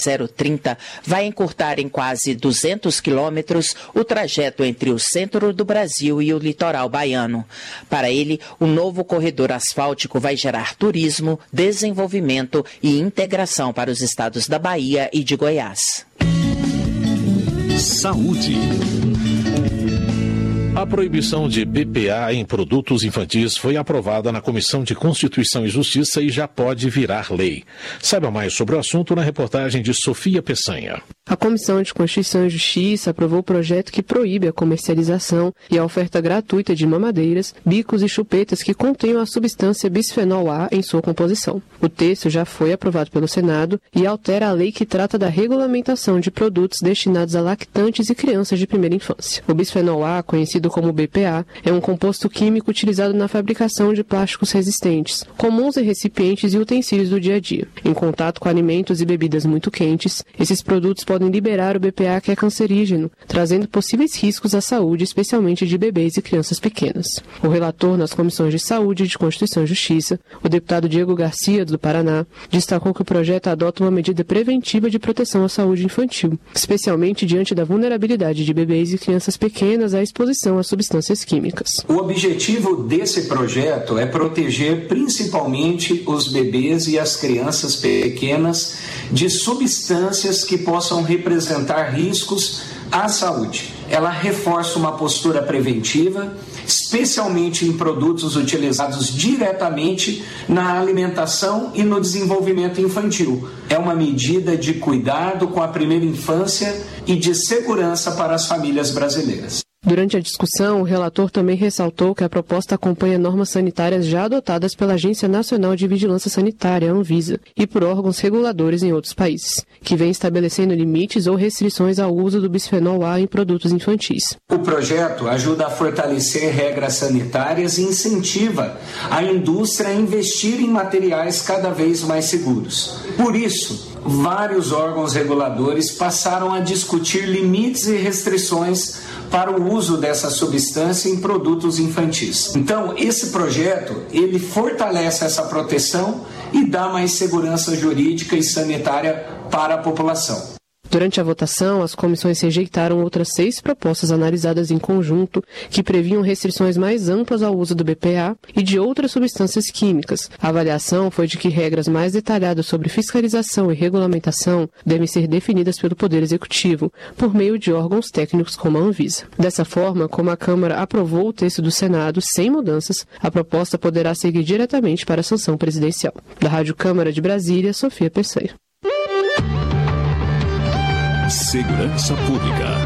030 vai encurtar em quase 200 quilômetros o trajeto entre o centro do Brasil e o litoral baiano. Para ele, o novo corredor asfáltico vai gerar turismo, desenvolvimento e integração para os estados da Bahia e de Goiás. Saúde. A proibição de BPA em produtos infantis foi aprovada na Comissão de Constituição e Justiça e já pode virar lei. Saiba mais sobre o assunto na reportagem de Sofia Peçanha. A Comissão de Constituição e Justiça aprovou o projeto que proíbe a comercialização e a oferta gratuita de mamadeiras, bicos e chupetas que contenham a substância bisfenol A em sua composição. O texto já foi aprovado pelo Senado e altera a lei que trata da regulamentação de produtos destinados a lactantes e crianças de primeira infância. O bisfenol A, conhecido como BPA, é um composto químico utilizado na fabricação de plásticos resistentes, comuns em recipientes e utensílios do dia a dia. Em contato com alimentos e bebidas muito quentes, esses produtos podem liberar o BPA, que é cancerígeno, trazendo possíveis riscos à saúde, especialmente de bebês e crianças pequenas. O relator nas comissões de Saúde e de Constituição e Justiça, o deputado Diego Garcia, do Paraná, destacou que o projeto adota uma medida preventiva de proteção à saúde infantil, especialmente diante da vulnerabilidade de bebês e crianças pequenas à exposição a substâncias químicas. O objetivo desse projeto é proteger principalmente os bebês e as crianças pequenas de substâncias que possam representar riscos à saúde. Ela reforça uma postura preventiva, especialmente em produtos utilizados diretamente na alimentação e no desenvolvimento infantil. É uma medida de cuidado com a primeira infância e de segurança para as famílias brasileiras. Durante a discussão, o relator também ressaltou que a proposta acompanha normas sanitárias já adotadas pela Agência Nacional de Vigilância Sanitária, Anvisa, e por órgãos reguladores em outros países, que vem estabelecendo limites ou restrições ao uso do bisfenol A em produtos infantis. O projeto ajuda a fortalecer regras sanitárias e incentiva a indústria a investir em materiais cada vez mais seguros. Por isso, vários órgãos reguladores passaram a discutir limites e restrições para o uso dessa substância em produtos infantis. Então, esse projeto, ele fortalece essa proteção e dá mais segurança jurídica e sanitária para a população. Durante a votação, as comissões rejeitaram outras 6 propostas analisadas em conjunto que previam restrições mais amplas ao uso do BPA e de outras substâncias químicas. A avaliação foi de que regras mais detalhadas sobre fiscalização e regulamentação devem ser definidas pelo Poder Executivo, por meio de órgãos técnicos como a Anvisa. Dessa forma, como a Câmara aprovou o texto do Senado sem mudanças, a proposta poderá seguir diretamente para a sanção presidencial. Da Rádio Câmara de Brasília, Sofia Peçanha. Segurança Pública.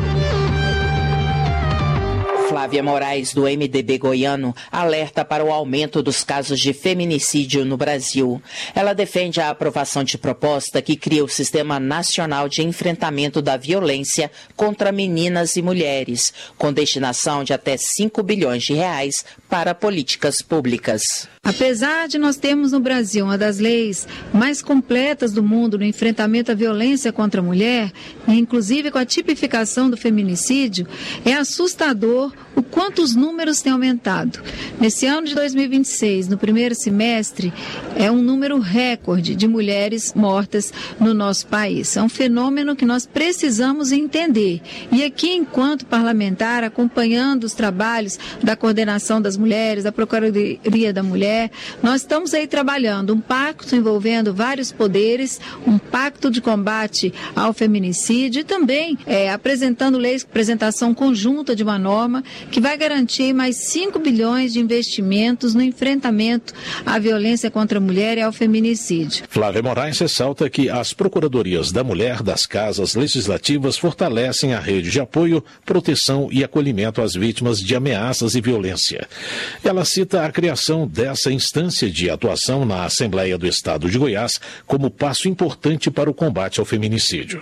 Flávia Moraes, do MDB goiano, alerta para o aumento dos casos de feminicídio no Brasil. Ela defende a aprovação de proposta que cria o Sistema Nacional de Enfrentamento da Violência contra Meninas e Mulheres, com destinação de até 5 bilhões de reais para políticas públicas. Apesar de nós termos no Brasil uma das leis mais completas do mundo no enfrentamento à violência contra a mulher, inclusive com a tipificação do feminicídio, é assustador o quanto os números têm aumentado. Nesse ano de 2026, no primeiro semestre, é um número recorde de mulheres mortas no nosso país. É um fenômeno que nós precisamos entender. E aqui, enquanto parlamentar, acompanhando os trabalhos da coordenação das mulheres, da Procuradoria da Mulher, nós estamos aí trabalhando um pacto envolvendo vários poderes, um pacto de combate ao feminicídio e também apresentando leis, apresentação conjunta de uma norma que vai garantir mais 5 bilhões de investimentos no enfrentamento à violência contra a mulher e ao feminicídio. Flávia Moraes ressalta que as Procuradorias da Mulher das Casas Legislativas fortalecem a rede de apoio, proteção e acolhimento às vítimas de ameaças e violência. Ela cita a criação dessa instância de atuação na Assembleia do Estado de Goiás como passo importante para o combate ao feminicídio.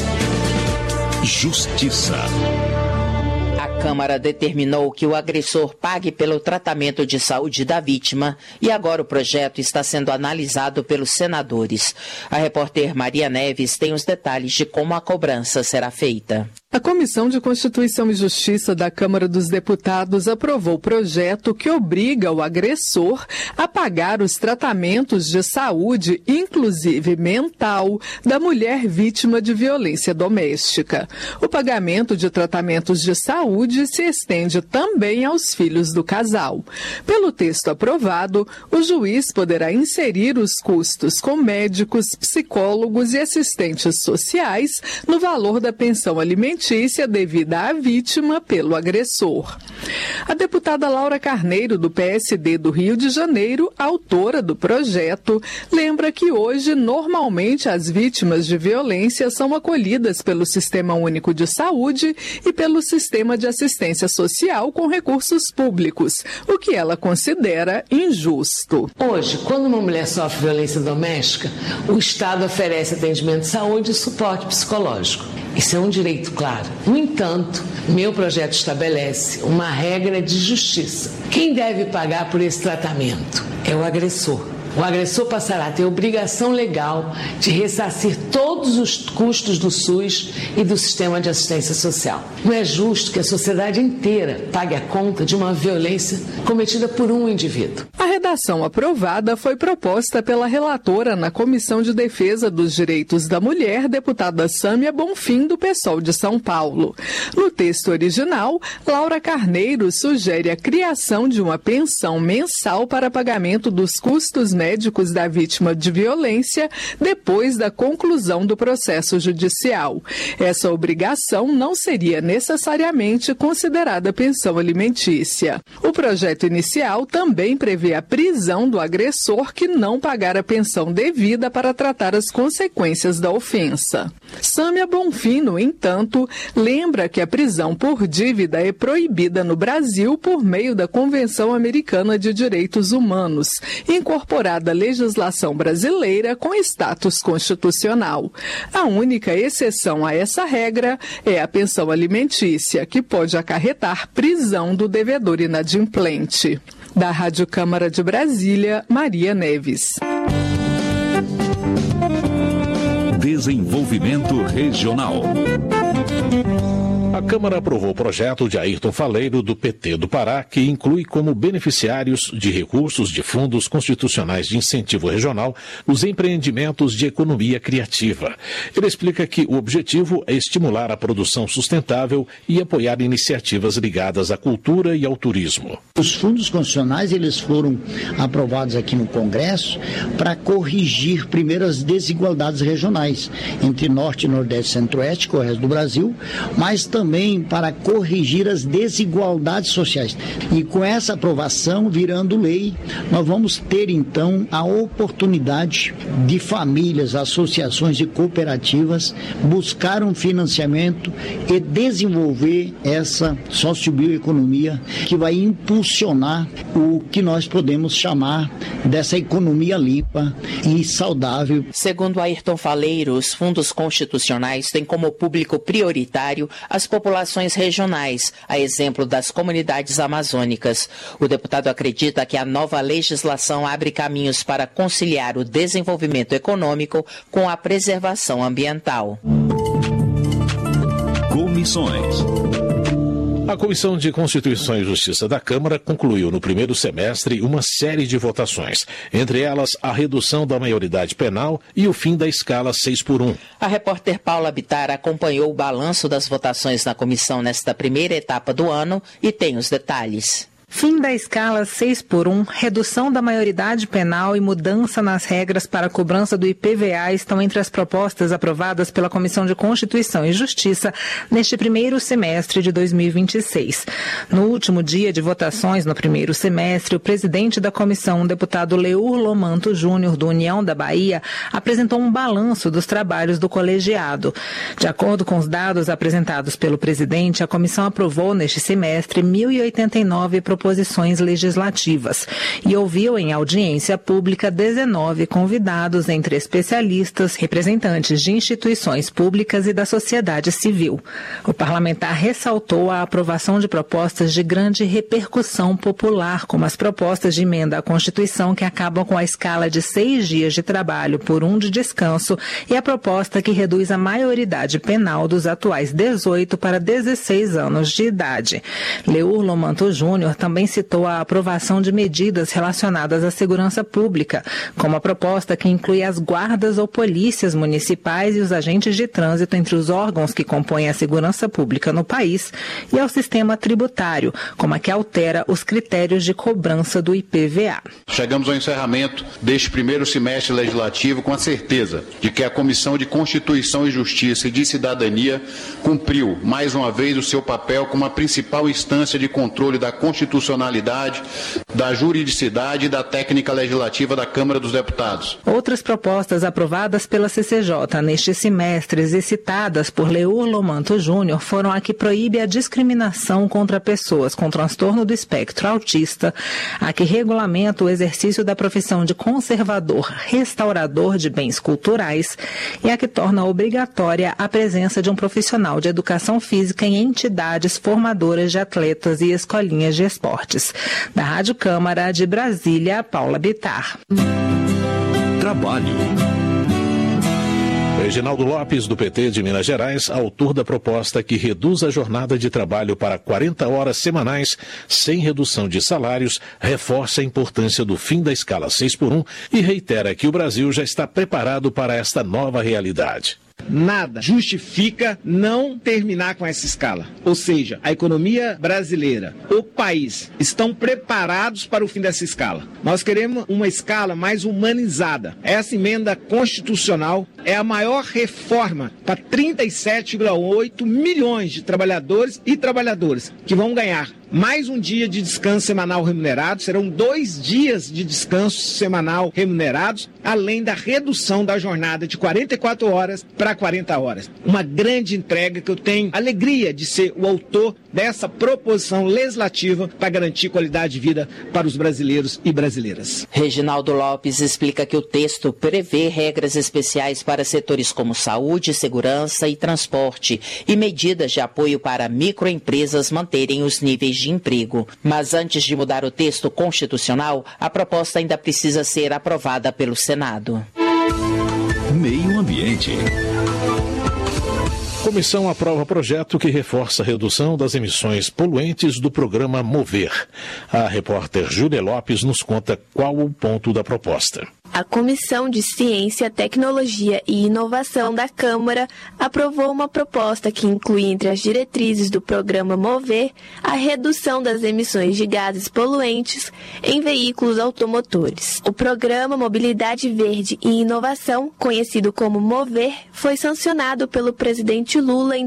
Justiça. A Câmara determinou que o agressor pague pelo tratamento de saúde da vítima e agora o projeto está sendo analisado pelos senadores. A repórter Maria Neves tem os detalhes de como a cobrança será feita. A A Comissão de Constituição e Justiça da Câmara dos Deputados aprovou o projeto que obriga o agressor a pagar os tratamentos de saúde, inclusive mental, da mulher vítima de violência doméstica. O pagamento de tratamentos de saúde se estende também aos filhos do casal. Pelo texto aprovado, o juiz poderá inserir os custos com médicos, psicólogos e assistentes sociais no valor da pensão alimentícia devida à vítima pelo agressor. A deputada Laura Carneiro, do PSD do Rio de Janeiro, autora do projeto, lembra que hoje, normalmente, as vítimas de violência são acolhidas pelo Sistema Único de Saúde e pelo Sistema de Assistência Social com recursos públicos, o que ela considera injusto. Hoje, quando uma mulher sofre violência doméstica, o Estado oferece atendimento de saúde e suporte psicológico. Isso é um direito claro. No entanto, meu projeto estabelece uma regra de justiça. Quem deve pagar por esse tratamento é o agressor. O agressor passará a ter obrigação legal de ressarcir todos os custos do SUS e do Sistema de Assistência Social. Não é justo que a sociedade inteira pague a conta de uma violência cometida por um indivíduo. A redação aprovada foi proposta pela relatora na Comissão de Defesa dos Direitos da Mulher, deputada Sâmia Bonfim, do PSOL de São Paulo. No texto original, Laura Carneiro sugere a criação de uma pensão mensal para pagamento dos custos médicos da vítima de violência depois da conclusão do processo judicial. Essa obrigação não seria necessariamente considerada pensão alimentícia. O projeto inicial também prevê a prisão do agressor que não pagar a pensão devida para tratar as consequências da ofensa. Sâmia Bonfim, no entanto, lembra que a prisão por dívida é proibida no Brasil por meio da Convenção Americana de Direitos Humanos, incorporada à legislação brasileira com status constitucional. A única exceção a essa regra é a pensão alimentícia, que pode acarretar prisão do devedor inadimplente. Da Rádio Câmara de Brasília, Maria Neves. Desenvolvimento Regional. A Câmara aprovou o projeto de Ayrton Faleiro, do PT do Pará, que inclui como beneficiários de recursos de fundos constitucionais de incentivo regional os empreendimentos de economia criativa. Ele explica que o objetivo é estimular a produção sustentável e apoiar iniciativas ligadas à cultura e ao turismo. Os fundos constitucionais eles foram aprovados aqui no Congresso para corrigir primeiro as desigualdades regionais entre Norte, Nordeste, Centro-Oeste, que é o resto do Brasil, mas também para corrigir as desigualdades sociais. E com essa aprovação, virando lei, nós vamos ter então a oportunidade de famílias, associações e cooperativas buscar um financiamento e desenvolver essa sociobioeconomia que vai impulsionar o que nós podemos chamar dessa economia limpa e saudável. Segundo Ayrton Faleiro, os fundos constitucionais têm como público prioritário as populações regionais, a exemplo das comunidades amazônicas. O deputado acredita que a nova legislação abre caminhos para conciliar o desenvolvimento econômico com a preservação ambiental. Comissões. A Comissão de Constituição e Justiça da Câmara concluiu no primeiro semestre uma série de votações, entre elas a redução da maioridade penal e o fim da escala 6x1. A repórter Paula Bittar acompanhou o balanço das votações na comissão nesta primeira etapa do ano e tem os detalhes. Fim da escala 6x1, redução da maioridade penal e mudança nas regras para a cobrança do IPVA estão entre as propostas aprovadas pela Comissão de Constituição e Justiça neste primeiro semestre de 2026. No último dia de votações no primeiro semestre, o presidente da comissão, o deputado Leur Lomanto Júnior, do União da Bahia, apresentou um balanço dos trabalhos do colegiado. De acordo com os dados apresentados pelo presidente, a comissão aprovou neste semestre 1.089 proposições proposições legislativas e ouviu em audiência pública 19 convidados, entre especialistas, representantes de instituições públicas e da sociedade civil. O parlamentar ressaltou a aprovação de propostas de grande repercussão popular, como as propostas de emenda à Constituição que acabam com a escala de 6 dias de trabalho por 1 de descanso e a proposta que reduz a maioridade penal dos atuais 18 para 16 anos de idade. Leurlo Manto Júnior também citou a aprovação de medidas relacionadas à segurança pública, como a proposta que inclui as guardas ou polícias municipais e os agentes de trânsito entre os órgãos que compõem a segurança pública no país, e ao sistema tributário, como a que altera os critérios de cobrança do IPVA. Chegamos ao encerramento deste primeiro semestre legislativo com a certeza de que a Comissão de Constituição e Justiça e de Cidadania cumpriu, mais uma vez, o seu papel como a principal instância de controle da constitucionalidade, da juridicidade e da técnica legislativa da Câmara dos Deputados. Outras propostas aprovadas pela CCJ neste semestre e citadas por Leurlo Manto Júnior foram a que proíbe a discriminação contra pessoas com transtorno do espectro autista, a que regulamenta o exercício da profissão de conservador restaurador de bens culturais e a que torna obrigatória a presença de um profissional de educação física em entidades formadoras de atletas e escolinhas de esportes. Da Rádio Câmara de Brasília, Paula Bittar. Trabalho. Reginaldo Lopes, do PT de Minas Gerais, autor da proposta que reduz a jornada de trabalho para 40 horas semanais, sem redução de salários, reforça a importância do fim da escala 6x1 e reitera que o Brasil já está preparado para esta nova realidade. Nada justifica não terminar com essa escala. Ou seja, a economia brasileira, o país, estão preparados para o fim dessa escala. Nós queremos uma escala mais humanizada. Essa emenda constitucional é a maior reforma para 37,8 milhões de trabalhadores e trabalhadoras que vão ganhar mais um dia de descanso semanal remunerado, serão 2 dias de descanso semanal remunerados, além da redução da jornada de 44 horas para 40 horas. Uma grande entrega que eu tenho alegria de ser o autor dessa proposição legislativa para garantir qualidade de vida para os brasileiros e brasileiras. Reginaldo Lopes explica que o texto prevê regras especiais para setores como saúde, segurança e transporte e medidas de apoio para microempresas manterem os níveis de emprego. Mas antes de mudar o texto constitucional, a proposta ainda precisa ser aprovada pelo Senado. Meio Ambiente. Comissão aprova projeto que reforça a redução das emissões poluentes do programa MOVER. A repórter Júlia Lopes nos conta qual o ponto da proposta. A Comissão de Ciência, Tecnologia e Inovação da Câmara aprovou uma proposta que inclui entre as diretrizes do programa MOVER a redução das emissões de gases poluentes em veículos automotores. O programa Mobilidade Verde e Inovação, conhecido como MOVER, foi sancionado pelo presidente Lula em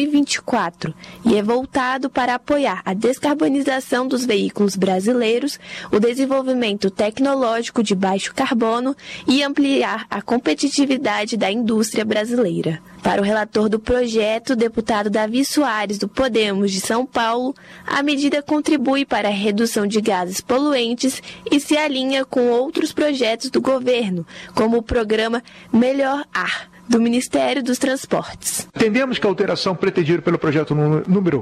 2024 e é voltado para apoiar a descarbonização dos veículos brasileiros, o desenvolvimento tecnológico de baixo carbono e ampliar a competitividade da indústria brasileira. Para o relator do projeto, o deputado Davi Soares, do Podemos de São Paulo, a medida contribui para a redução de gases poluentes e se alinha com outros projetos do governo, como o programa Melhor Ar, do Ministério dos Transportes. Entendemos que a alteração pretendida pelo projeto número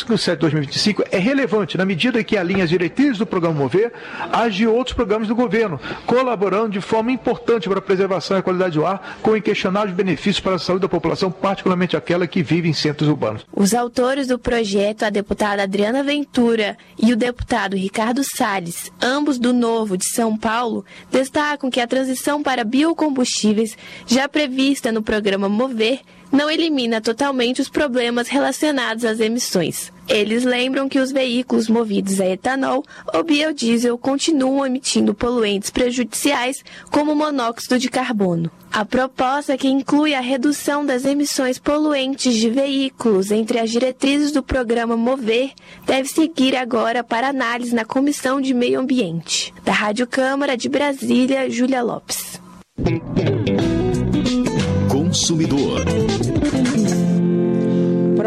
157/2025 é relevante na medida que alinha as diretrizes do programa MOVER às de outros programas do governo, colaborando de forma importante para a preservação e a qualidade do ar, com inquestionáveis benefícios para a saúde da população, particularmente aquela que vive em centros urbanos. Os autores do projeto, a deputada Adriana Ventura e o deputado Ricardo Salles, ambos do Novo de São Paulo, destacam que a transição para biocombustíveis, já prevista no programa MOVER, não elimina totalmente os problemas relacionados às emissões. Eles lembram que os veículos movidos a etanol ou biodiesel continuam emitindo poluentes prejudiciais como monóxido de carbono. A proposta, que inclui a redução das emissões poluentes de veículos entre as diretrizes do programa MOVER, deve seguir agora para análise na Comissão de Meio Ambiente. Da Rádio Câmara de Brasília, Júlia Lopes. Consumidor.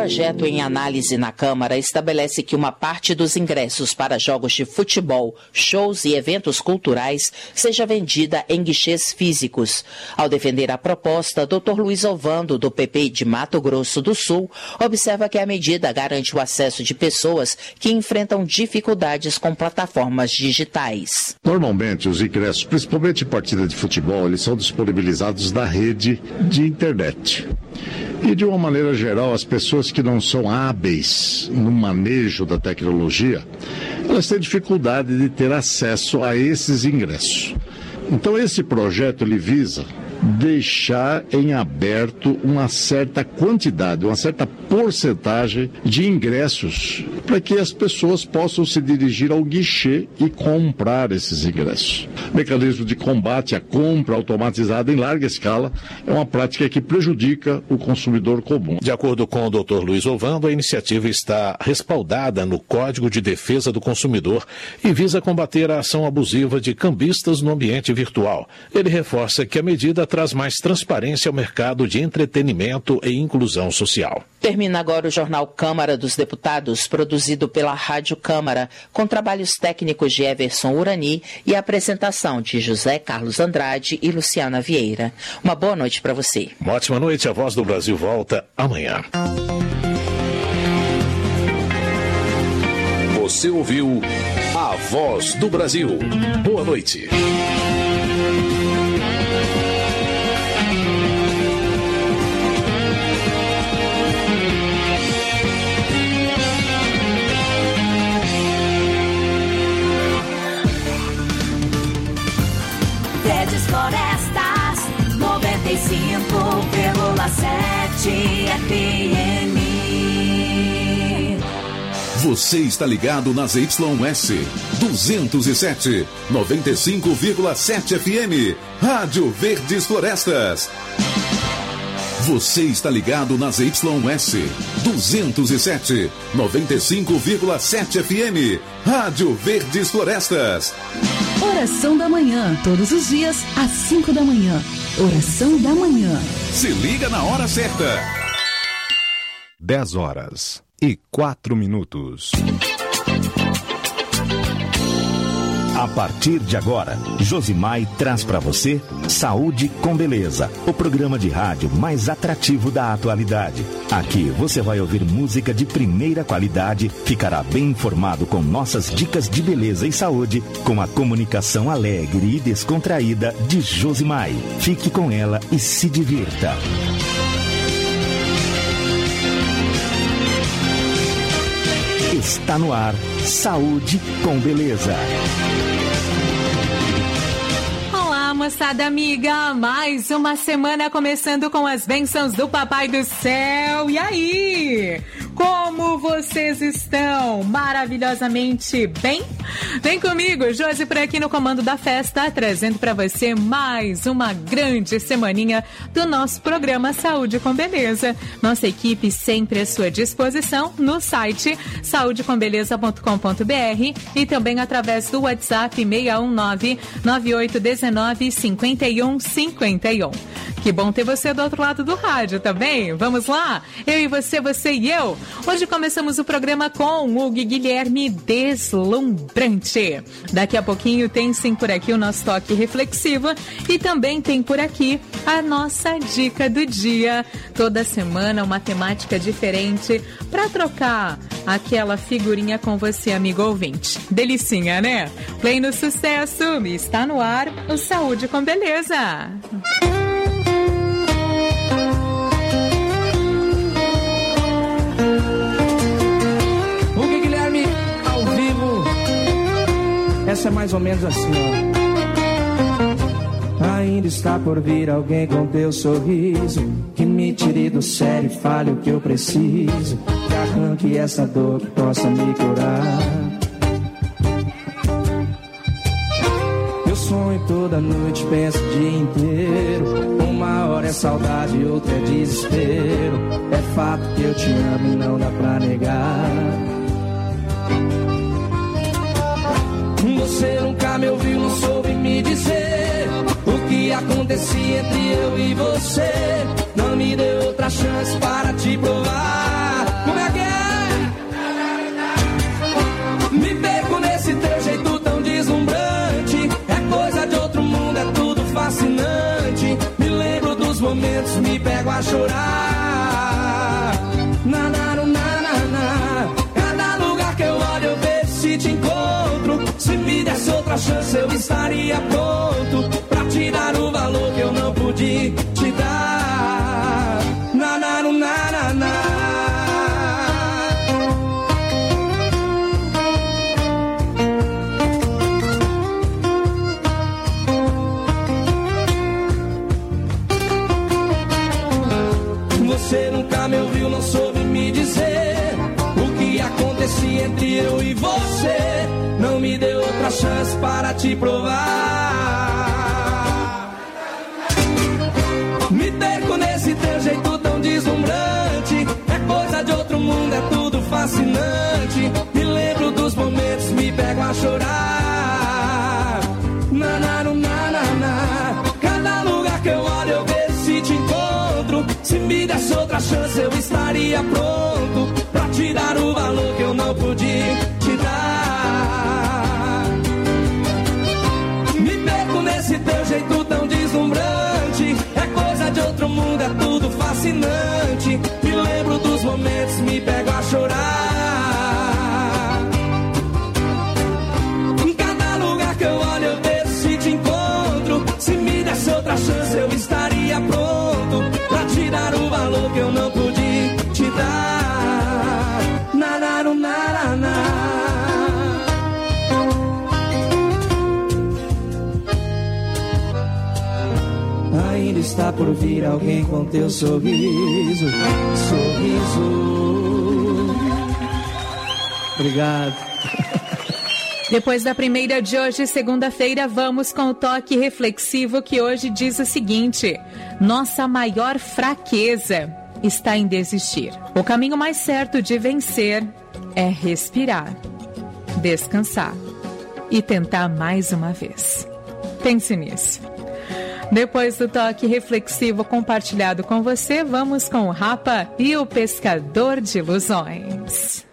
projeto em análise na Câmara estabelece que uma parte dos ingressos para jogos de futebol, shows e eventos culturais seja vendida em guichês físicos. Ao defender a proposta, Dr. Luiz Ovando, do PP de Mato Grosso do Sul, observa que a medida garante o acesso de pessoas que enfrentam dificuldades com plataformas digitais. Normalmente, os ingressos, principalmente em partida de futebol, eles são disponibilizados na rede de internet. E, de uma maneira geral, as pessoas que não são hábeis no manejo da tecnologia, elas têm dificuldade de ter acesso a esses ingressos. Então, esse projeto, ele visa deixar em aberto uma certa quantidade, uma certa porcentagem de ingressos para que as pessoas possam se dirigir ao guichê e comprar esses ingressos. O mecanismo de combate à compra automatizada em larga escala é uma prática que prejudica o consumidor comum. De acordo com o Dr. Luiz Ovando, a iniciativa está respaldada no Código de Defesa do Consumidor e visa combater a ação abusiva de cambistas no ambiente virtual. Ele reforça que a medida traz mais transparência ao mercado de entretenimento e inclusão social. Termina agora o Jornal Câmara dos Deputados, produzido pela Rádio Câmara, com trabalhos técnicos de Everson Urani e a apresentação de José Carlos Andrade e Luciana Vieira. Uma boa noite para você. Uma ótima noite. A Voz do Brasil volta amanhã. Você ouviu A Voz do Brasil. Boa noite. Verdes Florestas, 95,7 FM. Você está ligado nas YS 207, 95,7 FM. Rádio Verdes Florestas. Você está ligado nas YS 207, 95,7 FM. Rádio Verdes Florestas. Oração da manhã, todos os dias, às 5 da manhã. Oração da manhã. Se liga na hora certa. 10h04. A partir de agora, Josimai traz para você Saúde com Beleza, o programa de rádio mais atrativo da atualidade. Aqui você vai ouvir música de primeira qualidade, ficará bem informado com nossas dicas de beleza e saúde, com a comunicação alegre e descontraída de Josimai. Fique com ela e se divirta. Está no ar, Saúde com Beleza. Olá, moçada amiga, mais uma semana começando com as bênçãos do Papai do Céu. E aí? Como vocês estão? Maravilhosamente bem? Vem comigo, Josi por aqui no comando da festa, trazendo para você mais uma grande semaninha do nosso programa Saúde com Beleza. Nossa equipe sempre à sua disposição no site saudecombeleza.com.br e também através do WhatsApp 619-9819-5151. Que bom ter você do outro lado do rádio, tá bem? Vamos lá? Eu e você, você e eu. Hoje começamos o programa com o Guilherme Deslumbrante. Daqui a pouquinho tem sim por aqui o nosso toque reflexivo e também tem por aqui a nossa dica do dia. Toda semana uma temática diferente para trocar aquela figurinha com você, amigo ouvinte. Delicinha, né? Play no sucesso. Está no ar o Saúde com Beleza. Essa é mais ou menos assim, ó. Ainda está por vir alguém com teu sorriso, que me tire do sério e fale o que eu preciso, que arranque essa dor que possa me curar. Eu sonho toda noite, penso o dia inteiro. Uma hora é saudade, outra é desespero. É fato que eu te amo e não dá pra negar. Você nunca me ouviu, não soube me dizer o que acontecia entre eu e você. Não me deu outra chance para te provar a chorar. Cada lugar que eu olho eu vejo se te encontro. Se me desse outra chance eu estaria pronto pra te dar o valor que eu não pude te dar. Você nunca me ouviu, não soube me dizer o que acontecia entre eu e você. Não me deu outra chance para te provar. Me perco nesse teu jeito tão deslumbrante. É coisa de outro mundo, é tudo fascinante. Me lembro dos momentos, me pego a chorar. Cada lugar que eu olho eu vejo se te encontro. Se me desse outra chance eu estaria pronto pra te dar o valor que eu não pude te dar. Me perco nesse teu jeito tão deslumbrante. É coisa de outro mundo, é tudo fascinante. Me lembro dos momentos, me pego a chorar. Em cada lugar que eu olho eu vejo se te encontro. Se me desse outra chance eu estaria pronto pra te dar o valor que eu não pude te dar. Ainda está por vir alguém com teu sorriso. Obrigado. Depois da primeira de hoje, segunda-feira, vamos com o toque reflexivo que hoje diz o seguinte: nossa maior fraqueza está em desistir. O caminho mais certo de vencer é respirar, descansar e tentar mais uma vez. Pense nisso. Depois do toque reflexivo compartilhado com você, vamos com o Rapa e o Pescador de Ilusões.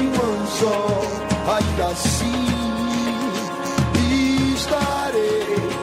Ainda assim estarei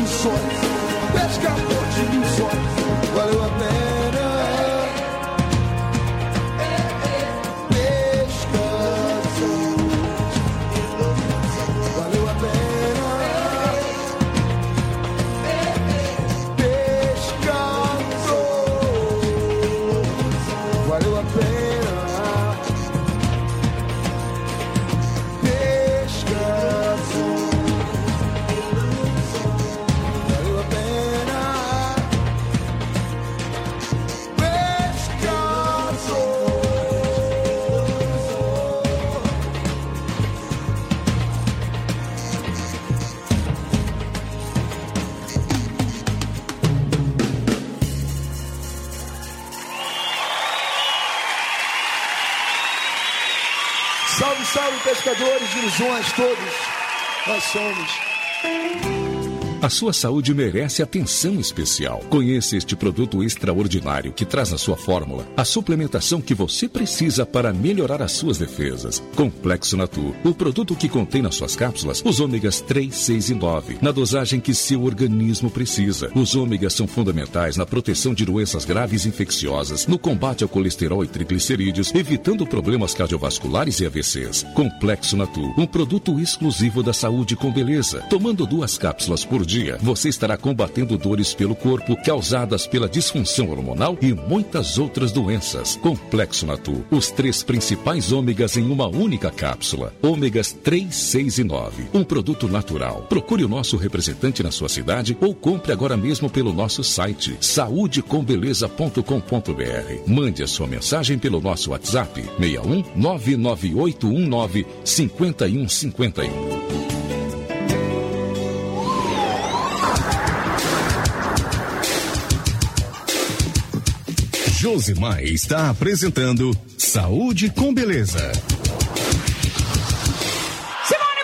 ilusões, pescador de ilusões, valeu a pena. Salve, pescadores de ilusões, todos nós somos. A sua saúde merece atenção especial. Conheça este produto extraordinário que traz na sua fórmula a suplementação que você precisa para melhorar as suas defesas. Complexo Natur, o produto que contém nas suas cápsulas os ômegas 3, 6 e 9, na dosagem que seu organismo precisa. Os ômegas são fundamentais na proteção de doenças graves infecciosas, no combate ao colesterol e triglicerídeos, evitando problemas cardiovasculares e AVCs. Complexo Natur, um produto exclusivo da Saúde com Beleza. Tomando 2 cápsulas por dia, você estará combatendo dores pelo corpo causadas pela disfunção hormonal e muitas outras doenças. Complexo Natur, os 3 principais ômegas em uma única cápsula. Ômegas 3, 6 e 9. Um produto natural. Procure o nosso representante na sua cidade ou compre agora mesmo pelo nosso site saudecombeleza.com.br. Mande a sua mensagem pelo nosso WhatsApp 61 99819 5151. Josimar está apresentando Saúde com Beleza. Simone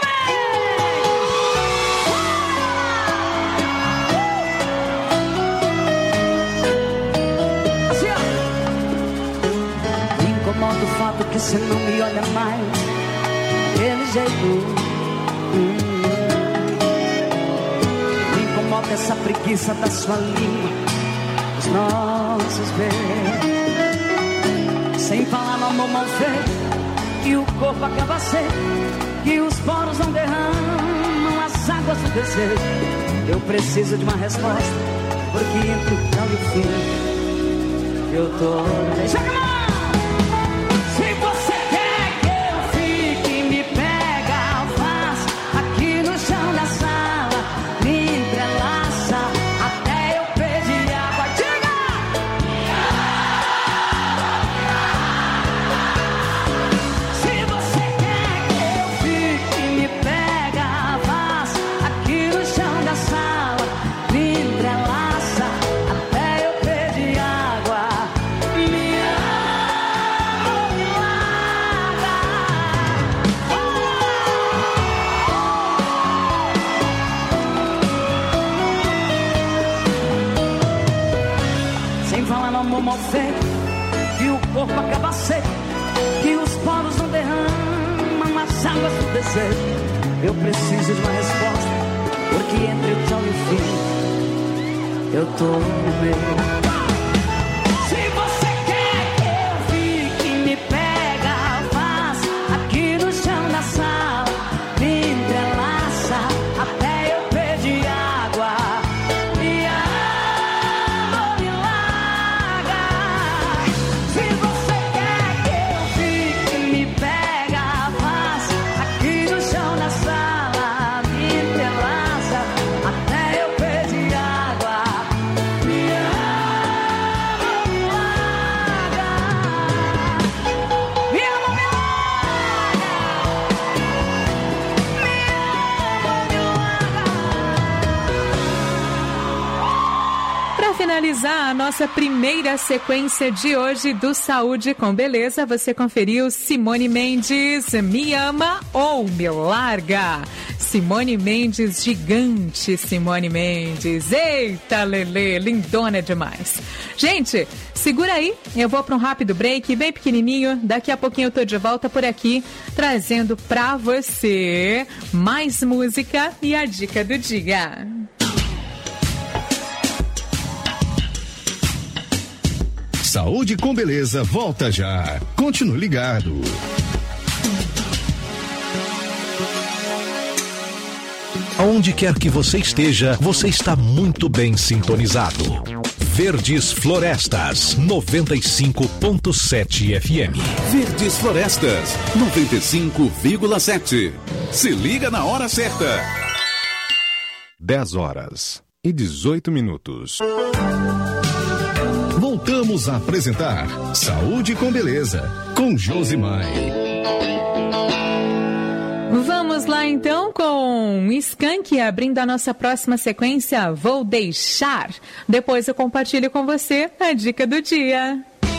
assim, Me incomoda o fato que você não me olha mais daquele jeito. Me incomoda essa preguiça da sua língua, os nossos beijos. Sem falar no amor mal feito, que o corpo acaba seco, que os poros não derramam as águas do desejo. Eu preciso de uma resposta, porque entre o tal e o fim eu tô... Joga a mão! Se você quer que eu fique, me pega, faz aqui no chão da sala, me entrelaça até eu pedir água. Diga! Se você quer que eu fique, me pega, faz aqui no chão da sala, me entrelaça até eu pedir água. Me ama, me larga. Sem falar no amor mal feito, que o corpo acaba seco, que os poros não derramam as águas do desejo. Eu preciso de uma resposta, porque entre o tchau e o fim eu tô no meio. Se você quer que eu fique, me pega, faz aqui no chão da sala, me entrelaça até eu pedir água. Me ama, me larga. Se você quer que eu fique, me pega, faz aqui no chão da sala, me entrelaça até eu pedir água. Me ama, me larga. Me ama, me Para finalizar a nossa primeira sequência de hoje do Saúde com Beleza, você conferiu Simone Mendes, Me Ama ou Me Larga. Simone Mendes, gigante Simone Mendes. Eita, Lelê, lindona demais. Gente, segura aí, eu vou para um rápido break, bem pequenininho. Daqui a pouquinho eu tô de volta por aqui, trazendo para você mais música e a dica do dia. Saúde com Beleza volta já. Continue ligado. Aonde quer que você esteja, você está muito bem sintonizado. Verdes Florestas, 95.7 FM. Verdes Florestas, 95,7. Se liga na hora certa. 10h18. Voltamos a apresentar Saúde com Beleza, com Josimai. Vamos lá então com Skank, abrindo a nossa próxima sequência, Vou Deixar. Depois eu compartilho com você a dica do dia.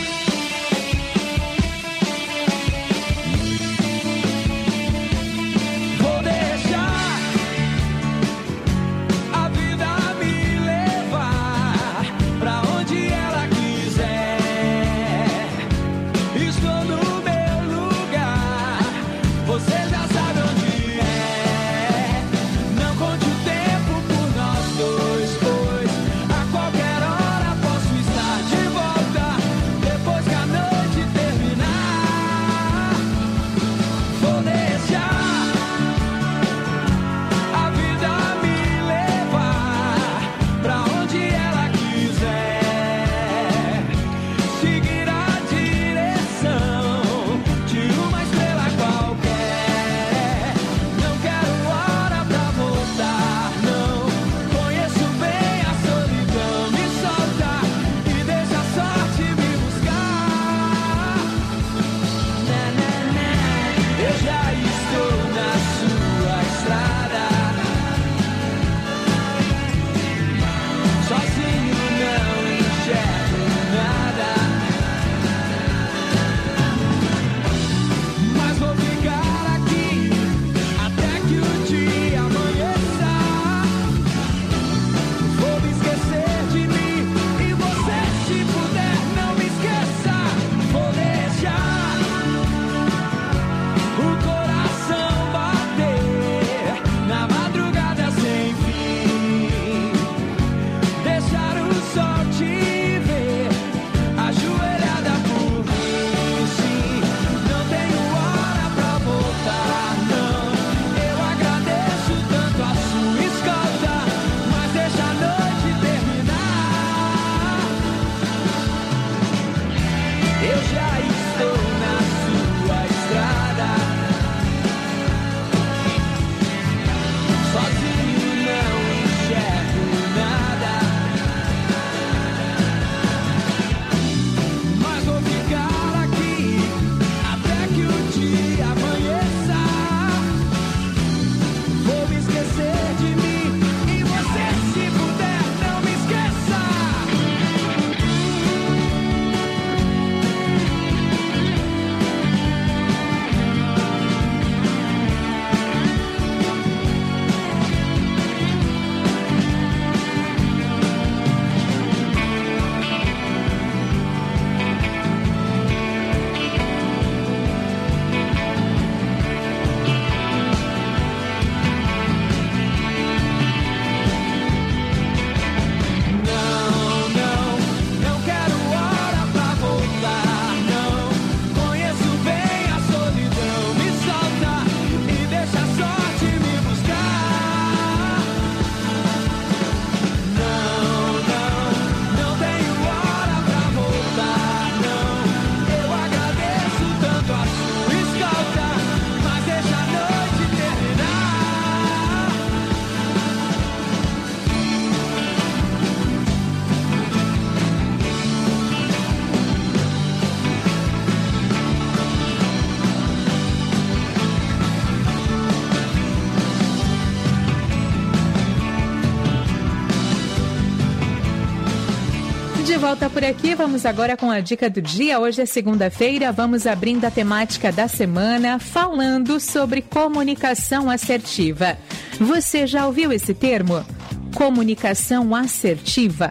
De volta por aqui, vamos agora com a dica do dia. Hoje é segunda-feira, vamos abrindo a temática da semana falando sobre comunicação assertiva. Você já ouviu esse termo? Comunicação assertiva?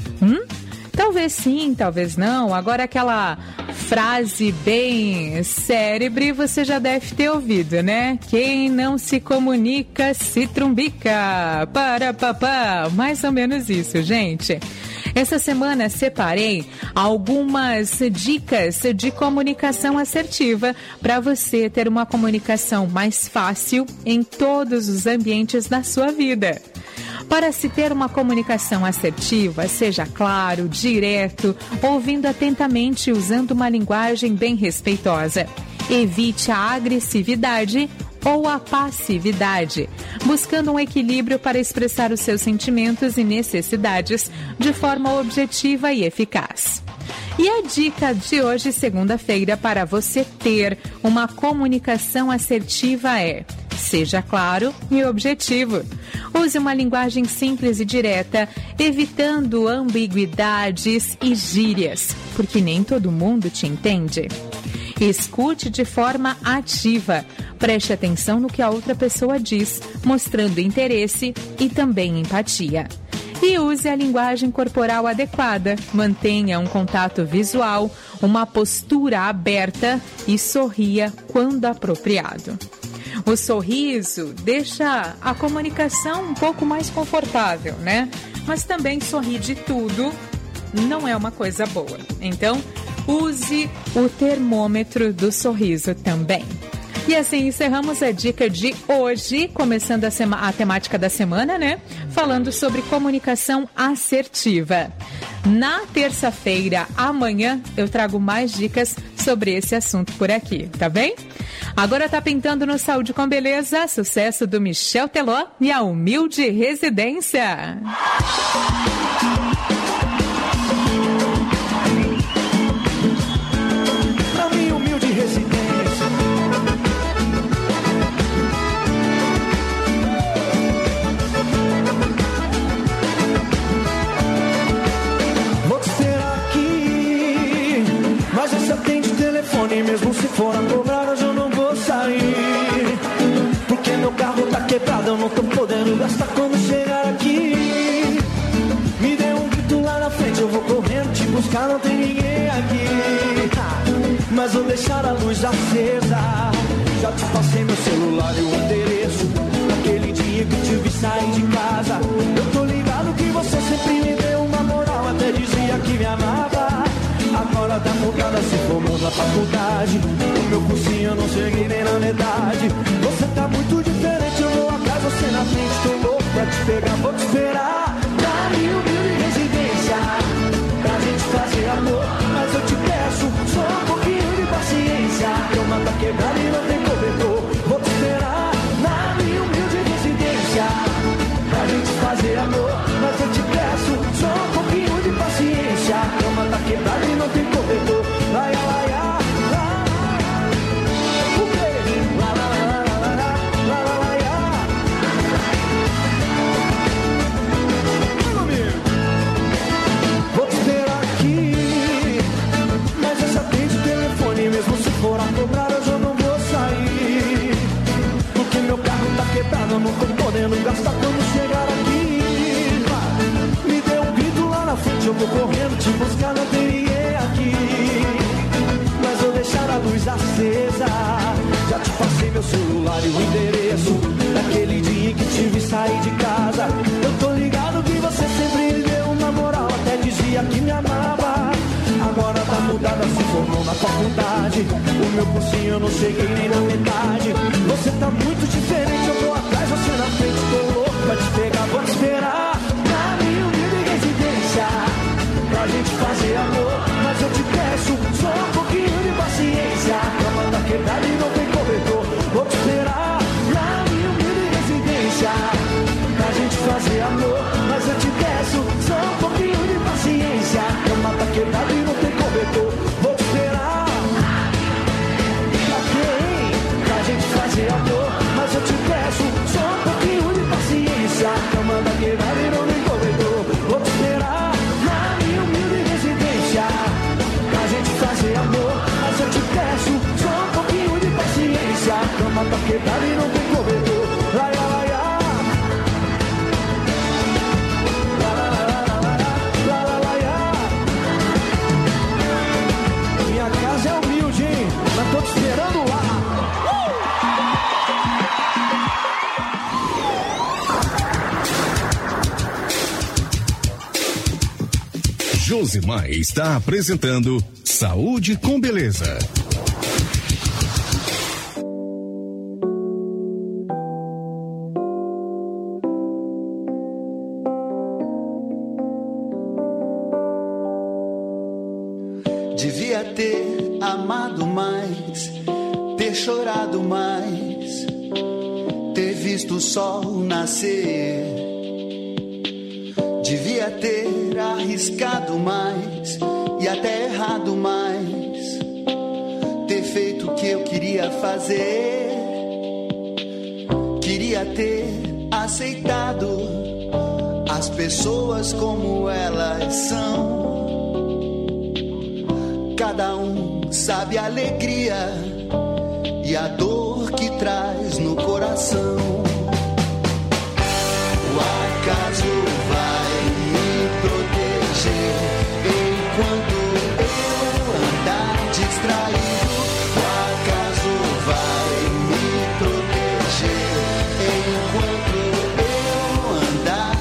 Talvez sim, talvez não. Agora aquela frase bem célebre você já deve ter ouvido, né? Quem não se comunica se trumbica. Para papá, mais ou menos isso, gente. Essa semana separei algumas dicas de comunicação assertiva para você ter uma comunicação mais fácil em todos os ambientes da sua vida. Para se ter uma comunicação assertiva, seja claro, direto, ouvindo atentamente e usando uma linguagem bem respeitosa. Evite a agressividade ou a passividade, buscando um equilíbrio para expressar os seus sentimentos e necessidades de forma objetiva e eficaz. E a dica de hoje, segunda-feira, para você ter uma comunicação assertiva é: seja claro e objetivo. Use uma linguagem simples e direta, evitando ambiguidades e gírias, porque nem todo mundo te entende. Escute de forma ativa. Preste atenção no que a outra pessoa diz, mostrando interesse e também empatia. E use a linguagem corporal adequada. Mantenha um contato visual, uma postura aberta e sorria quando apropriado. O sorriso deixa a comunicação um pouco mais confortável, né? Mas também sorrir de tudo não é uma coisa boa. Então, use o termômetro do sorriso também. E assim encerramos a dica de hoje, começando a temática da semana, né? Falando sobre comunicação assertiva. Na terça-feira, amanhã, eu trago mais dicas sobre esse assunto por aqui, tá bem? Agora tá pintando no Saúde com Beleza, sucesso do Michel Teló e a Humilde Residência. E mesmo se for a cobrar, hoje eu não vou sair, porque meu carro tá quebrado, eu não tô podendo gastar quando chegar aqui. Me dê um grito lá na frente, eu vou correndo te buscar, não tem ninguém aqui. Mas vou deixar a luz acesa, já te passei meu celular e o endereço. Naquele dia que te vi sair de casa, eu tô ligado que você sempre me deu uma moral, até dizia que me amava. Agora tá mudada, se formou na faculdade. O meu cursinho eu não cheguei nem na metade. Você tá muito diferente, eu vou atrás, você na frente. Tô louco pra te pegar, vou te esperar. Tá em humilde residência, pra gente fazer amor. Mas eu te peço, só um pouquinho de paciência. A cama tá quebrada e não tem cobertor. Vou te esperar, na minha humilde residência, pra gente fazer amor. Mas eu te peço, só um pouquinho de paciência. A cama tá quebrada e não tem cobertor. Laia, laia, o beijo. La, la, la, la, la, la, la, laia. Vou te esperar aqui, mas eu já tenho de telefone. Mesmo se for a cobrar, hoje eu não vou sair, porque meu carro tá quebrado, eu não tô podendo gastar quando chegar aqui. Me dê um grito lá na frente, eu vou correndo te buscar, não tem ninguém aqui. Mas vou deixar a luz acesa, já te passei meu celular e o endereço. Naquele dia em que te vi sair de casa, eu tô ligado que você sempre me deu uma moral, até dizia que me amava. Agora tá mudada, se formou na faculdade. O meu cursinho eu não cheguei nem na metade. Você tá muito diferente, eu vou atrás, você na frente. Tô louco pra te pegar, vou te esperar. Na minha humilde residência, pra gente fazer amor. Mas eu te peço, só um pouquinho de paciência. A cama tá quebrada e não tem cobertor. Vou te esperar, na minha humilde residência, pra gente fazer amor. Mas eu te peço, só um pouquinho de paciência. A cama tá quebrada e não tem cobertor. Vou te esperar, pra quem? Pra gente fazer amor. Mas eu te peço, só um pouquinho de paciência. A cama tá quebrada e não tem cobertor. Vou te esperar, na minha humilde residência, pra gente fazer amor. Mas eu te peço, só um pouquinho de paciência. A cama tá quebrada e não tem cobertor. Laia, laia. Minha casa é humilde, hein? Mas tô te esperando lá. Josimar está apresentando Saúde com Beleza. Devia ter amado mais, ter chorado mais, ter visto o sol nascer. Devia ter arriscado mais e até errado mais, ter feito o que eu queria fazer. Queria ter aceitado as pessoas como elas são. Cada um sabe a alegria e a dor que traz no coração. O acaso vai me proteger enquanto eu andar distraído. O acaso vai me proteger enquanto eu andar.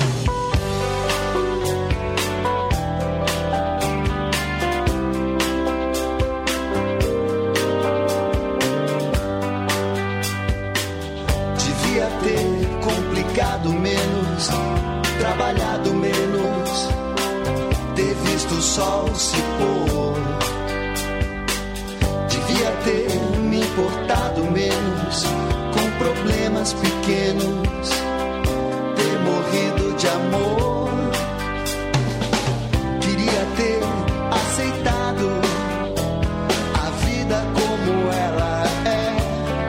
Devia ter complicado menos, trabalhado menos, ter visto o sol se pôr. Devia ter me importado menos com problemas pequenos, ter morrido de amor. Queria ter aceitado a vida como ela é.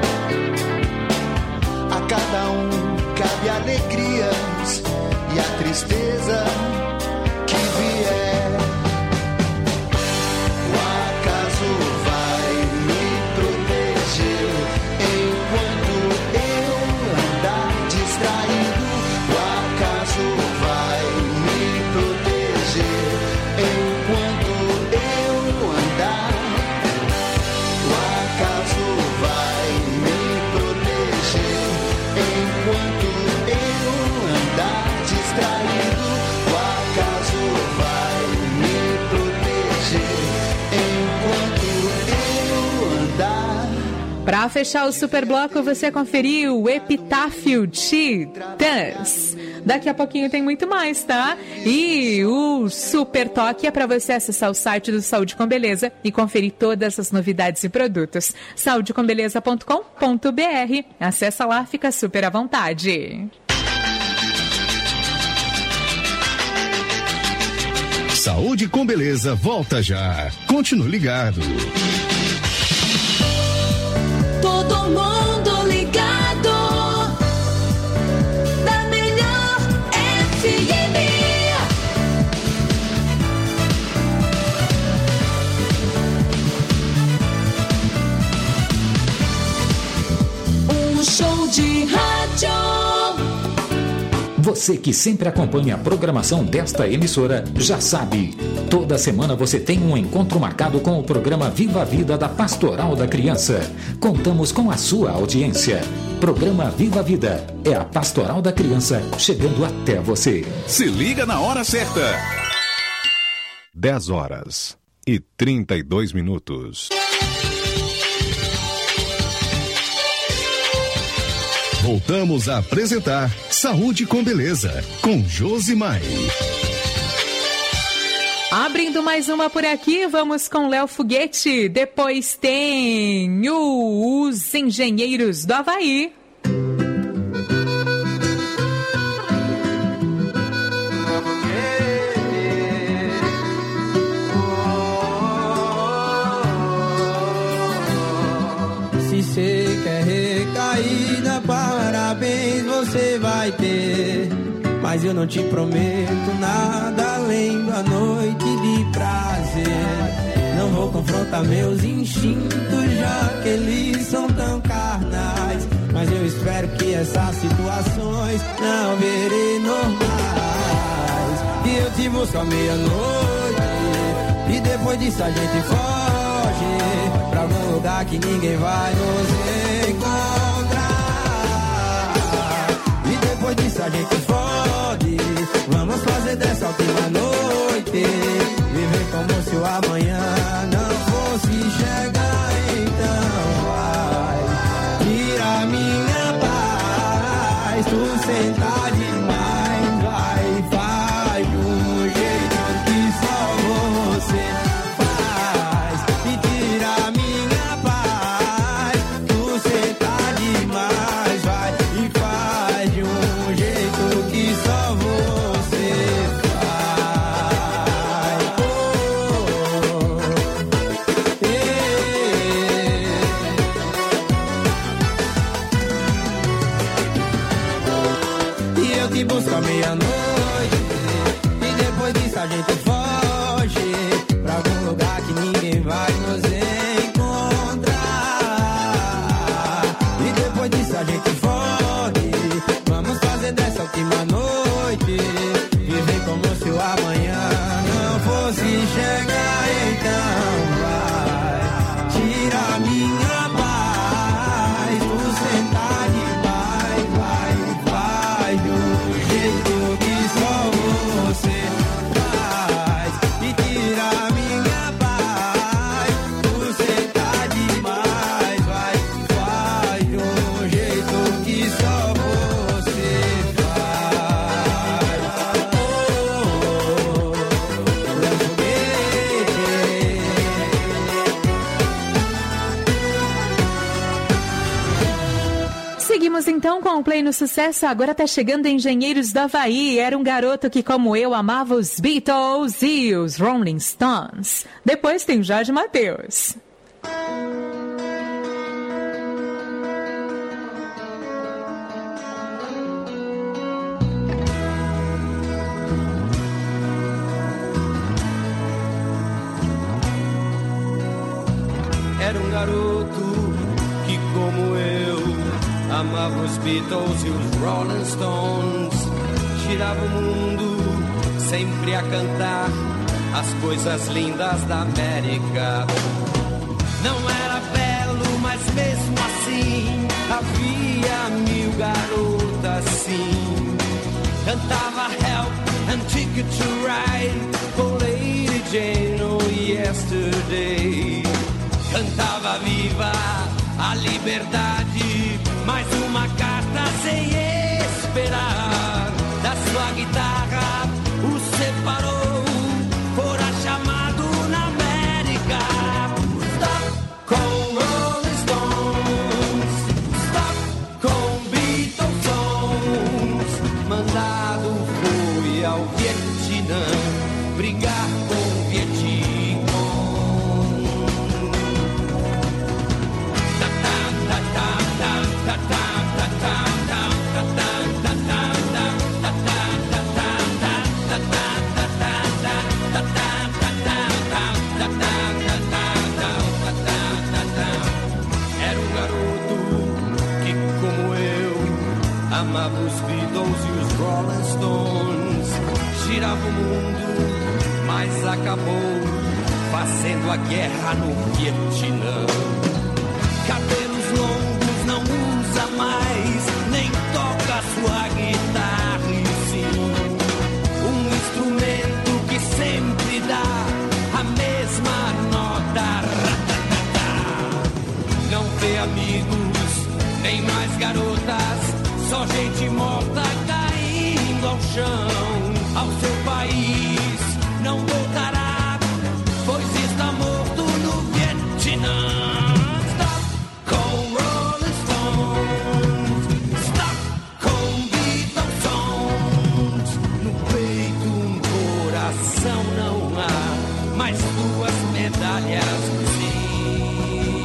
A cada um cabe alegrias e a tristeza que vier. O acaso vai me proteger enquanto eu andar distraído. O acaso vai me proteger enquanto eu andar. O acaso vai me proteger enquanto eu andar distraído. O acaso vai me proteger enquanto eu andar. Para fechar o Superbloco, você conferiu o Epitáfio Titãs. Daqui a pouquinho tem muito mais, tá? E o Super Toque é para você acessar o site do Saúde com Beleza e conferir todas as novidades e produtos. saudecombeleza.com.br. Acessa lá, fica super à vontade. Saúde com Beleza volta já. Continue ligado. Todo mundo ligado na melhor FM. Um show de rádio. Você que sempre acompanha a programação desta emissora já sabe, toda semana você tem um encontro marcado com o programa Viva a Vida da Pastoral da Criança. Contamos com a sua audiência. Programa Viva a Vida é a Pastoral da Criança chegando até você. Se liga na hora certa. 10h32. Voltamos a apresentar Saúde com Beleza, com Josimar. Abrindo mais uma por aqui, vamos com Léo Foguete. Depois tem os Engenheiros do Havaí. Se você quer recaída, parabéns você vai ter. Mas eu não te prometo nada além da noite de prazer. Não vou confrontar meus instintos, já que eles são tão carnais. Mas eu espero que essas situações não virem normais. E eu te busco à meia-noite, e depois disso a gente foge pra algum lugar que ninguém vai nos encontrar. E depois disso a gente fode, vamos fazer dessa última noite senta demais, vai, faz de um jeito que só você faz e tira minha paz. Tu senta demais, vai e faz de um jeito que só você faz. E eu te busco à meia-noite e depois disso a gente foge pra algum lugar que ninguém vai nos encontrar. E depois disso a gente foge, vamos fazer dessa última noite viver como se o amanhã não fosse chegar. Então vai, tira minha paz, tu sentar demais, vai de um jeito que só você faz e tira minha paz, tu sentar demais, vai de um jeito que só você faz. Seguimos então com o Play no Sucesso. Agora tá chegando Engenheiros do Havaí. Era um garoto que, como eu, amava os Beatles e os Rolling Stones. Depois tem Jorge Mateus. Era um garoto que, como eu, amava os Beatles e os Rolling Stones. Girava o mundo sempre a cantar as coisas lindas da América. Não era belo, mas mesmo assim havia 1000 garotas sim. Cantava Help and Ticket to Ride com Lady Jane or Yesterday. Cantava Viva a liberdade, mais uma carta sem esperar. Da sua guitarra o separou, fora chamado na América. Stop com Rolling Stones, stop com Beatles songs. Mandado foi ao Vietnã brigar com o Vietcong. Era um garoto que, como eu, amava os Beatles e os Rolling Stones. Girava o mundo, mas acabou fazendo a guerra no Vietnã. Cabelos longos não usa mais, nem toca sua guitarra e sim um instrumento que sempre dá a mesma nota. Não vê amigos, nem mais garotas, só gente morta caindo ao chão. Ao seu país não voltará, pois está morto no Vietnã. Não há mais duas medalhas, sim.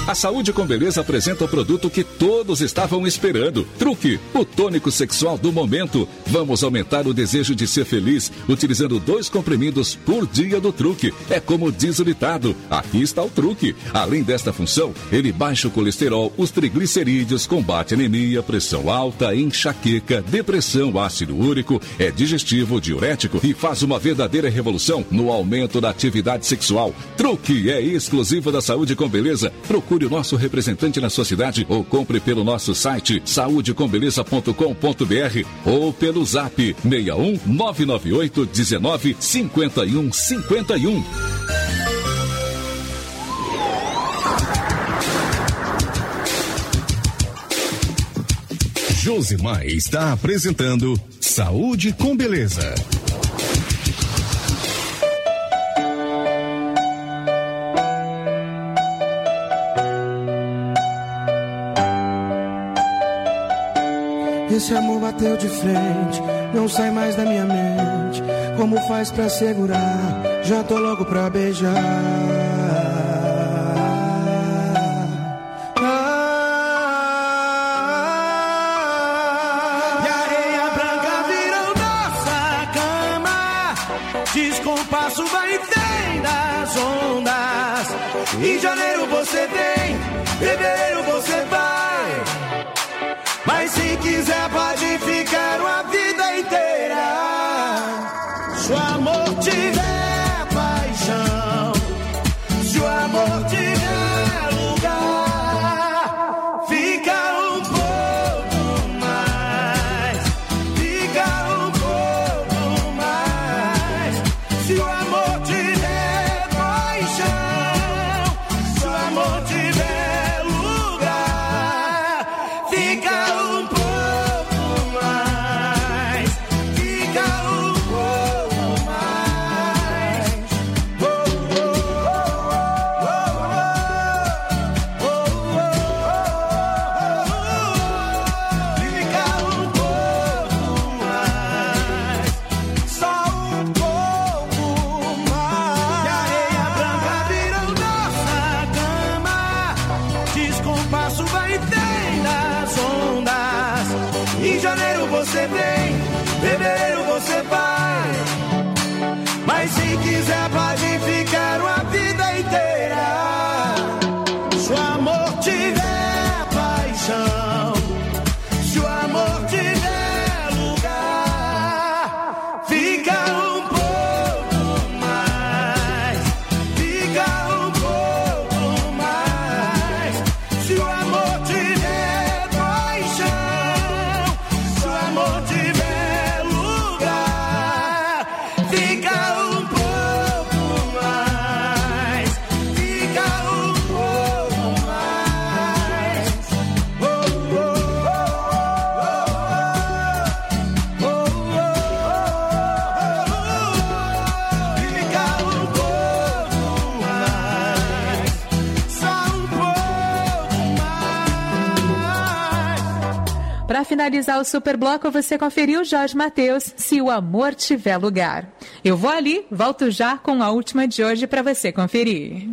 A Saúde com Beleza apresenta o produto que todos estavam esperando. Truque, o tônico sexual do momento. Vamos aumentar o desejo de ser feliz utilizando 2 comprimidos por dia do Truque. É como diz o ditado, aqui está o truque. Além desta função, ele baixa o colesterol, os triglicerídeos, combate anemia, pressão alta, enxaqueca, depressão, ácido úrico, é digestivo, diurético e faz uma verdadeira revolução no aumento da atividade sexual. Truque é exclusivo da Saúde com Beleza. Procure o nosso representante na sua cidade ou compre pelo nosso site saudecombeleza.com.br ou pelo zap 61 998 19 51 51. Josimar está apresentando Saúde com Beleza. Esse amor bateu de frente, não sai mais da minha mente. Como faz pra segurar? Já tô louco pra beijar. E a areia branca virou nossa cama. Descompasso vai e vem das ondas. Em janeiro você vem, fevereiro você vai. Mas se quiser pode ficar uma vida inteira. Se o amor tiver paixão, se o amor tiver lugar, fica um pouco mais, fica um pouco mais. Se o amor tiver paixão, se o amor tiver lugar, fica um pouco mais, fica um pouco mais. Oh, oh, oh, oh, oh, fica um pouco mais, só um pouco mais. E a areia branca virou nossa cama. Descompasso vai e vem das ondas. Em janeiro você vem, fevereiro você vai. Mas se quiser pode ficar uma vida inteira. Se o amor tiver paixão, se o amor tiver lugar, fica um pouco mais, fica um pouco mais. Se o amor tiver paixão, se o amor tiver lugar, fica um pouco mais, fica um pouco mais. Oh, oh, oh, oh, oh, fica um pouco mais, só um pouco mais. Para finalizar o Superbloco, você conferiu Jorge Mateus, Se o Amor Tiver Lugar. Eu vou ali, volto já com a última de hoje para você conferir.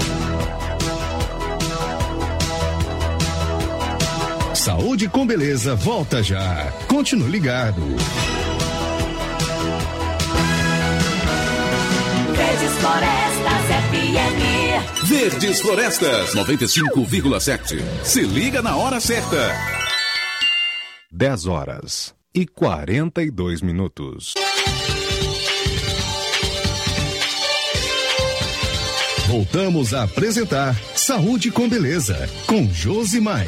Saúde com Beleza volta já. Continue ligado. Verdes Florestas FM. Verdes Florestas 95,7. Se liga na hora certa. 10h42. Voltamos a apresentar Saúde com Beleza, com Josimar.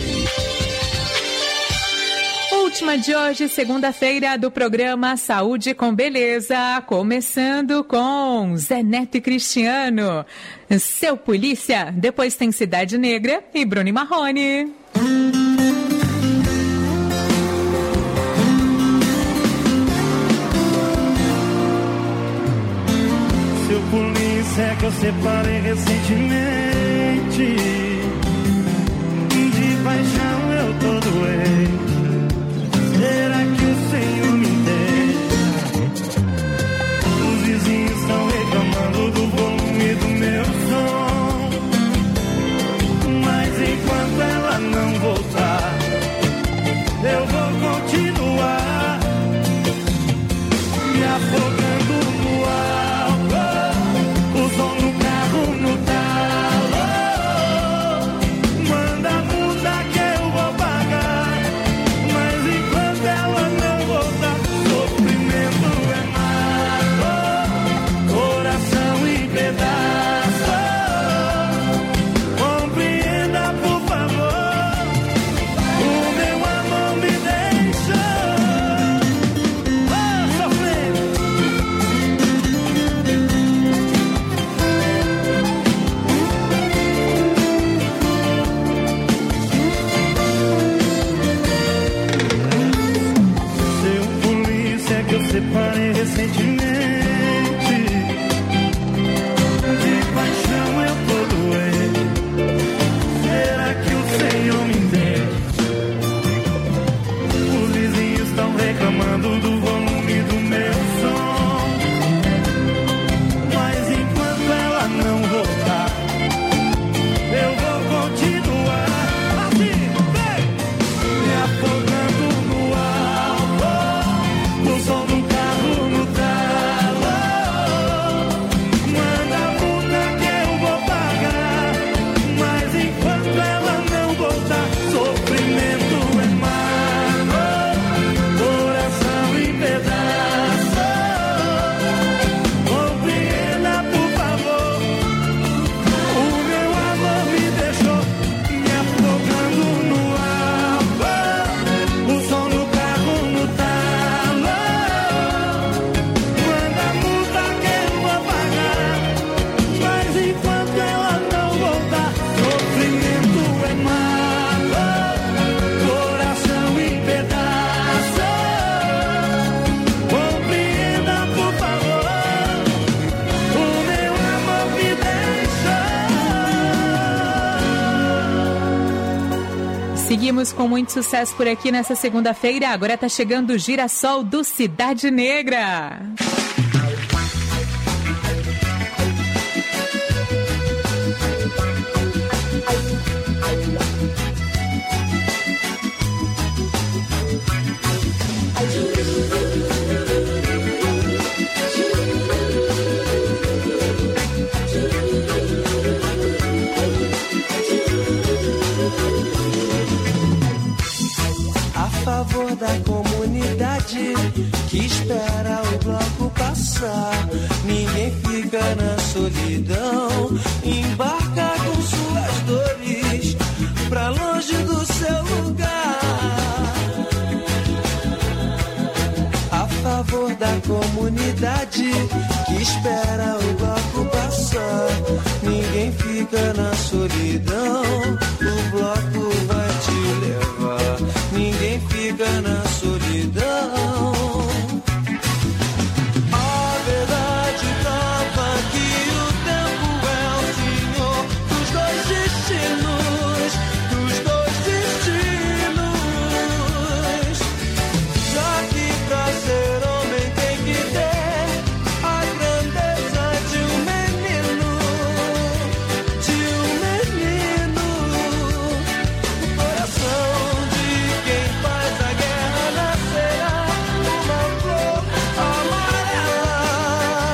Última de hoje, segunda-feira, do programa Saúde com Beleza, começando com Zé Neto e Cristiano, Seu Polícia, depois tem Cidade Negra e Bruno e Marrone. Seu polícia é que eu separei recentemente. De paixão eu tô doente. Será que o Senhor me entende? Os vizinhos estão reclamando do volume do meu som, mas seguimos com muito sucesso por aqui nessa segunda-feira. Agora tá chegando o Girassol do Cidade Negra. A favor da comunidade que espera o bloco passar. Ninguém fica na solidão, embarca com suas dores pra longe do seu lugar. A favor da comunidade que espera o bloco passar. Ninguém fica na solidão,